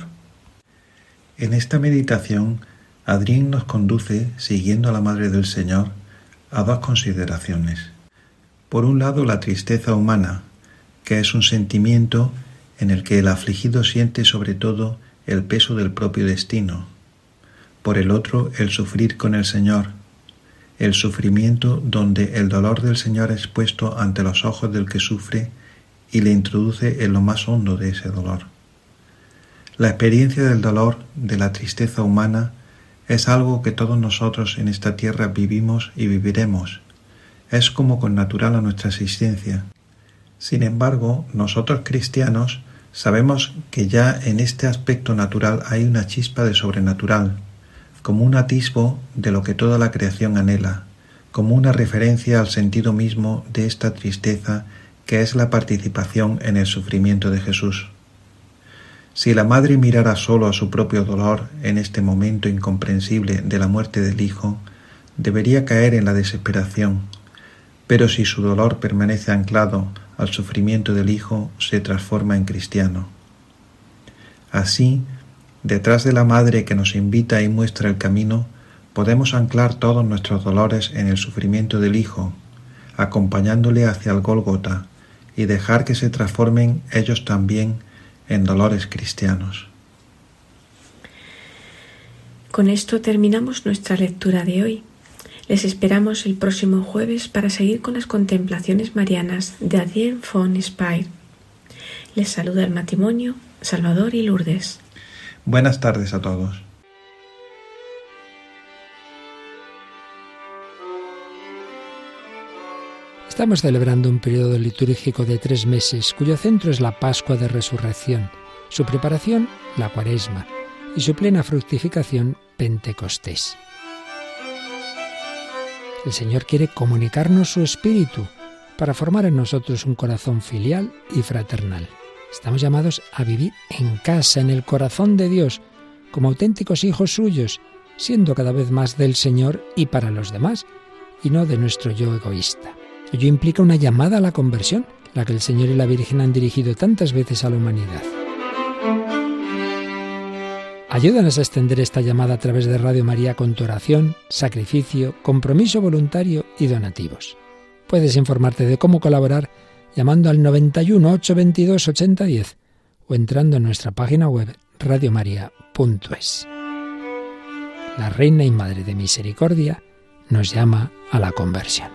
En esta meditación, Adrien nos conduce, siguiendo a la Madre del Señor, a dos consideraciones. Por un lado, la tristeza humana, que es un sentimiento en el que el afligido siente sobre todo el peso del propio destino. Por el otro, el sufrir con el Señor, el sufrimiento donde el dolor del Señor es puesto ante los ojos del que sufre y le introduce en lo más hondo de ese dolor. La experiencia del dolor, de la tristeza humana, es algo que todos nosotros en esta tierra vivimos y viviremos. Es como connatural a nuestra existencia. Sin embargo, nosotros cristianos sabemos que ya en este aspecto natural hay una chispa de sobrenatural, como un atisbo de lo que toda la creación anhela, como una referencia al sentido mismo de esta tristeza que es la participación en el sufrimiento de Jesús. Si la madre mirara solo a su propio dolor en este momento incomprensible de la muerte del Hijo, debería caer en la desesperación, pero si su dolor permanece anclado al sufrimiento del Hijo, se transforma en cristiano. Así, detrás de la madre que nos invita y muestra el camino, podemos anclar todos nuestros dolores en el sufrimiento del Hijo, acompañándole hacia el Gólgota y dejar que se transformen ellos también en dolores cristianos. Con esto terminamos nuestra lectura de hoy. Les esperamos el próximo jueves para seguir con las contemplaciones marianas de Adrien von Speyer. Les saluda el matrimonio Salvador y Lourdes. Buenas tardes a todos. Estamos celebrando un periodo litúrgico de 3 meses, cuyo centro es la Pascua de Resurrección, su preparación, la Cuaresma, y su plena fructificación, Pentecostés. El Señor quiere comunicarnos su espíritu para formar en nosotros un corazón filial y fraternal. Estamos llamados a vivir en casa, en el corazón de Dios, como auténticos hijos suyos, siendo cada vez más del Señor y para los demás, y no de nuestro yo egoísta. Ello implica una llamada a la conversión, la que el Señor y la Virgen han dirigido tantas veces a la humanidad. Ayúdanos a extender esta llamada a través de Radio María con tu oración, sacrificio, compromiso voluntario y donativos. Puedes informarte de cómo colaborar llamando al 91 822 8010 o entrando en nuestra página web radiomaria.es. La Reina y Madre de Misericordia nos llama a la conversión.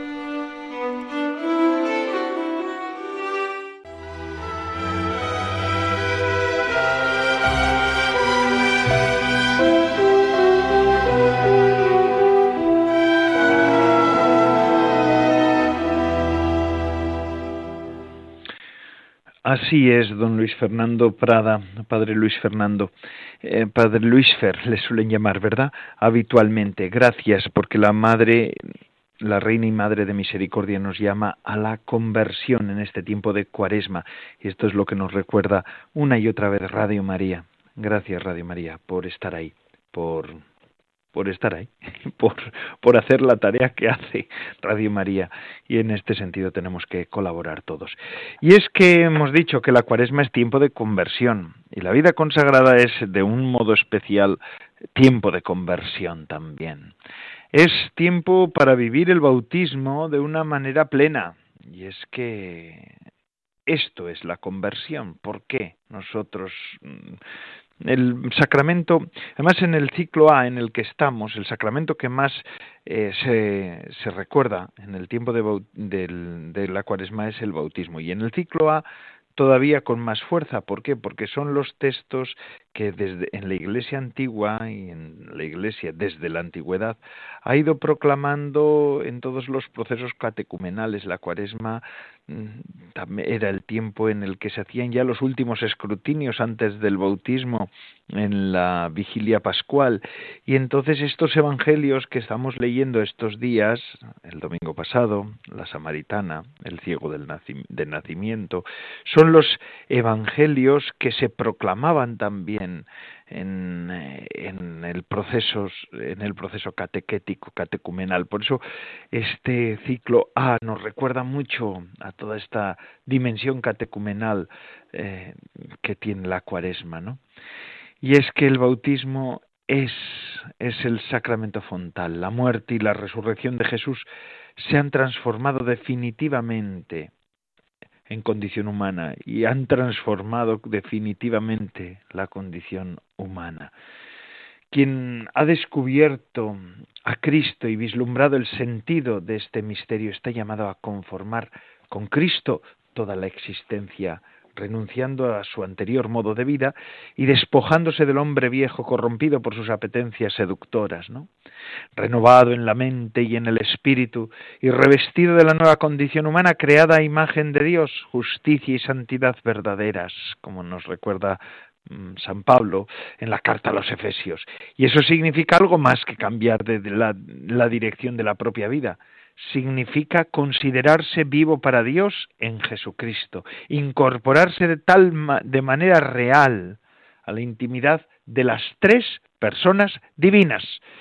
Así es, don Luis Fernando Prada, padre Luis Fernando, padre Luis Fer, le suelen llamar, ¿verdad? Habitualmente. Gracias, porque la Madre, la Reina y Madre de Misericordia nos llama a la conversión en este tiempo de Cuaresma. Y esto es lo que nos recuerda una y otra vez Radio María. Gracias, Radio María, por estar ahí, por estar ahí, por hacer la tarea que hace Radio María, y en este sentido tenemos que colaborar todos. Y es que hemos dicho que la Cuaresma es tiempo de conversión, y la vida consagrada es de un modo especial tiempo de conversión también. Es tiempo para vivir el bautismo de una manera plena, y es que esto es la conversión. ¿Por qué nosotros... El sacramento, además en el ciclo A en el que estamos, el sacramento que más se recuerda en el tiempo de la Cuaresma es el bautismo, y en el ciclo A todavía con más fuerza. ¿Por qué? Porque son los textos que en la Iglesia antigua y en la Iglesia desde la antigüedad ha ido proclamando en todos los procesos catecumenales. La Cuaresma era el tiempo en el que se hacían ya los últimos escrutinios antes del bautismo en la vigilia pascual, y entonces estos evangelios que estamos leyendo estos días, el domingo pasado, la samaritana, el ciego del nacimiento, son los evangelios que se proclamaban también en el proceso catequético, catecumenal. Por eso este ciclo A nos recuerda mucho a toda esta dimensión catecumenal que tiene la Cuaresma, ¿no? Y es que el bautismo es el sacramento fontal. La muerte y la resurrección de Jesús se han transformado definitivamente en condición humana y han transformado definitivamente la condición humana. Quien ha descubierto a Cristo y vislumbrado el sentido de este misterio está llamado a conformar con Cristo toda la existencia, renunciando a su anterior modo de vida y despojándose del hombre viejo corrompido por sus apetencias seductoras, ¿no? Renovado en la mente y en el espíritu y revestido de la nueva condición humana creada a imagen de Dios, justicia y santidad verdaderas, como nos recuerda San Pablo en la carta a los Efesios. Y eso significa algo más que cambiar de la dirección de la propia vida. Significa considerarse vivo para Dios en Jesucristo, incorporarse de manera real a la intimidad de las tres personas divinas.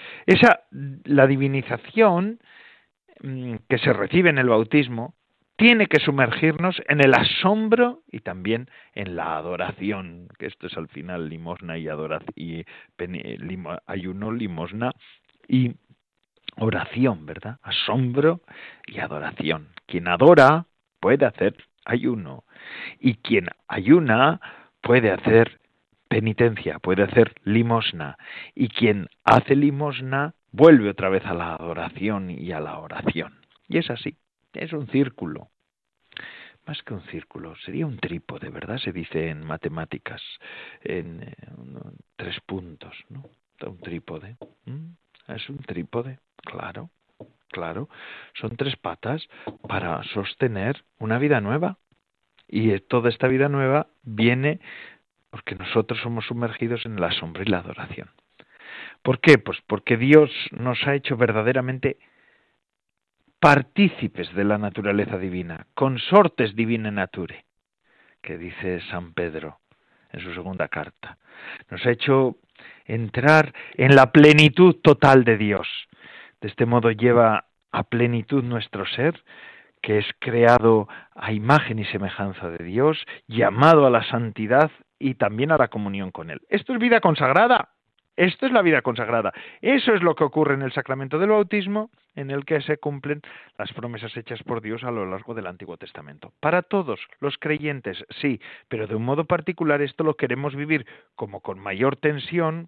La divinización que se recibe en el bautismo tiene que sumergirnos en el asombro y también en la adoración, que esto es al final limosna y adoración, ayuno, limosna y oración, ¿verdad? Asombro y adoración. Quien adora puede hacer ayuno, y quien ayuna puede hacer penitencia, puede hacer limosna, y quien hace limosna vuelve otra vez a la adoración y a la oración. Y es así, es un círculo. Más que un círculo, sería un trípode, ¿verdad? Se dice en matemáticas, en 3 puntos, ¿no? Un trípode. ¿Es un trípode? Claro. Son 3 patas para sostener una vida nueva. Y toda esta vida nueva viene porque nosotros somos sumergidos en la sombra y la adoración. ¿Por qué? Pues porque Dios nos ha hecho verdaderamente partícipes de la naturaleza divina, consortes divine nature, que dice San Pedro en su segunda carta. Nos ha hecho entrar en la plenitud total de Dios. De este modo lleva a plenitud nuestro ser, que es creado a imagen y semejanza de Dios, llamado a la santidad y también a la comunión con Él. Esto es vida consagrada. Esto es la vida consagrada. Eso es lo que ocurre en el sacramento del bautismo, en el que se cumplen las promesas hechas por Dios a lo largo del Antiguo Testamento. Para todos los creyentes, sí, pero de un modo particular esto lo queremos vivir como con mayor tensión,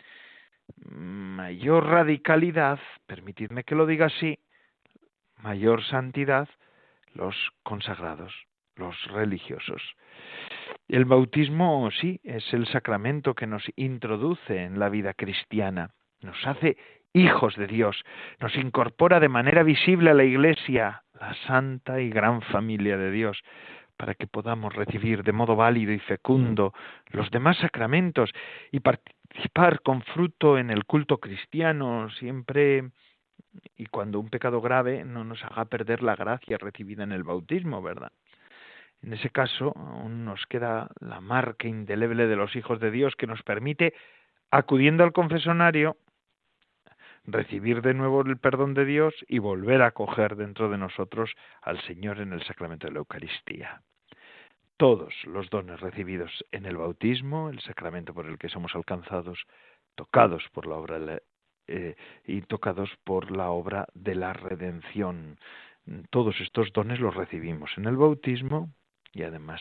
mayor radicalidad, permitidme que lo diga así, mayor santidad, los consagrados, los religiosos. El bautismo, sí, es el sacramento que nos introduce en la vida cristiana, nos hace hijos de Dios, nos incorpora de manera visible a la Iglesia, la santa y gran familia de Dios, para que podamos recibir de modo válido y fecundo los demás sacramentos y participar con fruto en el culto cristiano, siempre y cuando un pecado grave no nos haga perder la gracia recibida en el bautismo, ¿verdad? En ese caso, aún nos queda la marca indeleble de los hijos de Dios que nos permite, acudiendo al confesonario, recibir de nuevo el perdón de Dios y volver a acoger dentro de nosotros al Señor en el sacramento de la Eucaristía. Todos los dones recibidos en el bautismo, el sacramento por el que somos alcanzados, tocados por la obra de la redención. Todos estos dones los recibimos en el bautismo y además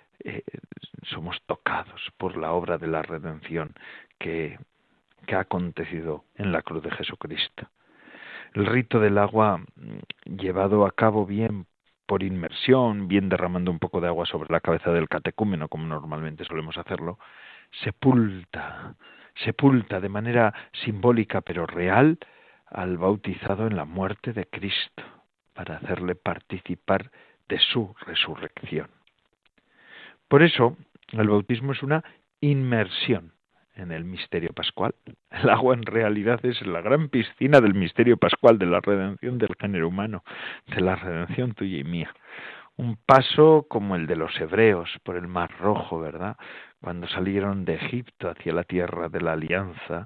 somos tocados por la obra de la redención que ha acontecido en la cruz de Jesucristo. El rito del agua, llevado a cabo bien por inmersión, bien derramando un poco de agua sobre la cabeza del catecúmeno, como normalmente solemos hacerlo, sepulta de manera simbólica pero real al bautizado en la muerte de Cristo, para hacerle participar de su resurrección. Por eso, el bautismo es una inmersión en el misterio pascual. El agua en realidad es la gran piscina del misterio pascual, de la redención del género humano, de la redención tuya y mía. Un paso como el de los hebreos por el Mar Rojo, ¿verdad? Cuando salieron de Egipto hacia la tierra de la alianza.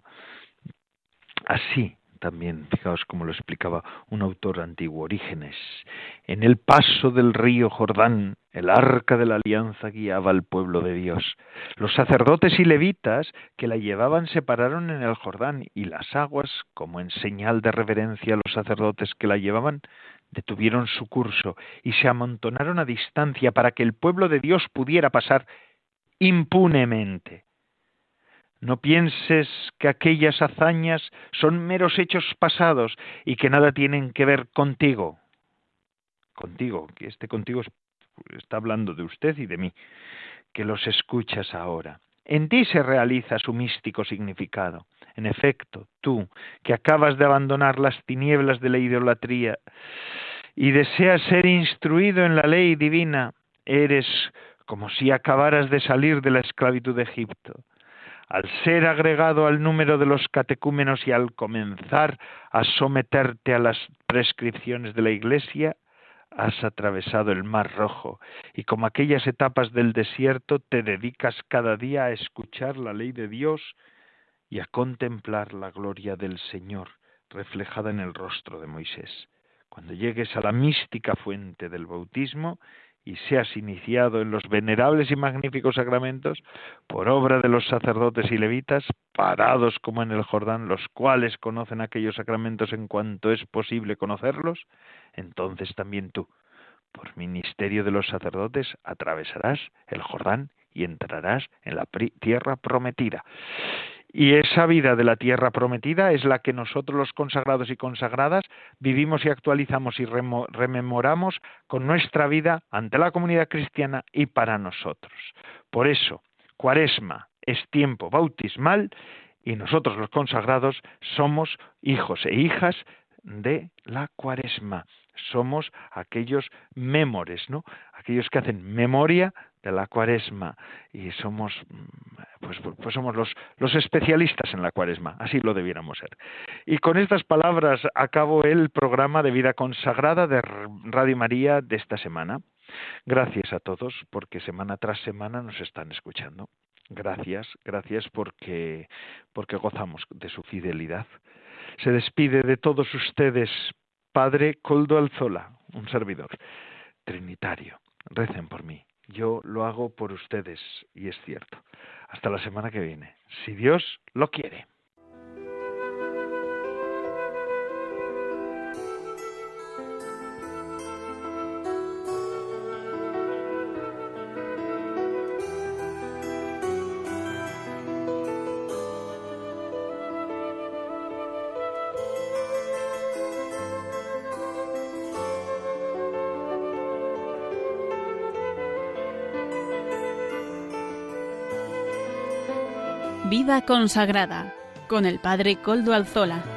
Así también, fijaos cómo lo explicaba un autor antiguo, Orígenes. En el paso del río Jordán, el arca de la alianza guiaba al pueblo de Dios. Los sacerdotes y levitas que la llevaban se pararon en el Jordán, y las aguas, como en señal de reverencia a los sacerdotes que la llevaban, detuvieron su curso y se amontonaron a distancia para que el pueblo de Dios pudiera pasar impunemente. No pienses que aquellas hazañas son meros hechos pasados y que nada tienen que ver contigo. Contigo, que contigo está hablando de usted y de mí, que los escuchas ahora. En ti se realiza su místico significado. En efecto, tú, que acabas de abandonar las tinieblas de la idolatría y deseas ser instruido en la ley divina, eres como si acabaras de salir de la esclavitud de Egipto. Al ser agregado al número de los catecúmenos y al comenzar a someterte a las prescripciones de la Iglesia, has atravesado el Mar Rojo y como aquellas etapas del desierto te dedicas cada día a escuchar la ley de Dios y a contemplar la gloria del Señor reflejada en el rostro de Moisés. Cuando llegues a la mística fuente del bautismo y seas iniciado en los venerables y magníficos sacramentos, por obra de los sacerdotes y levitas, parados como en el Jordán, los cuales conocen aquellos sacramentos en cuanto es posible conocerlos, entonces también tú, por ministerio de los sacerdotes, atravesarás el Jordán y entrarás en la tierra prometida. Y esa vida de la tierra prometida es la que nosotros los consagrados y consagradas vivimos y actualizamos y rememoramos con nuestra vida ante la comunidad cristiana y para nosotros. Por eso, Cuaresma es tiempo bautismal y nosotros los consagrados somos hijos e hijas de la Cuaresma. Somos aquellos mémores, ¿no? Aquellos que hacen memoria de la Cuaresma y somos somos los especialistas en la Cuaresma, así lo debiéramos ser. Y con estas palabras acabo el programa de Vida Consagrada de Radio María de esta semana. Gracias a todos porque semana tras semana nos están escuchando. Gracias porque gozamos de su fidelidad. Se despide de todos ustedes Padre Koldo Alzola, un servidor trinitario. Recen por mí. Yo lo hago por ustedes y es cierto. Hasta la semana que viene, si Dios lo quiere. Vida Consagrada con el Padre Koldo Alzola.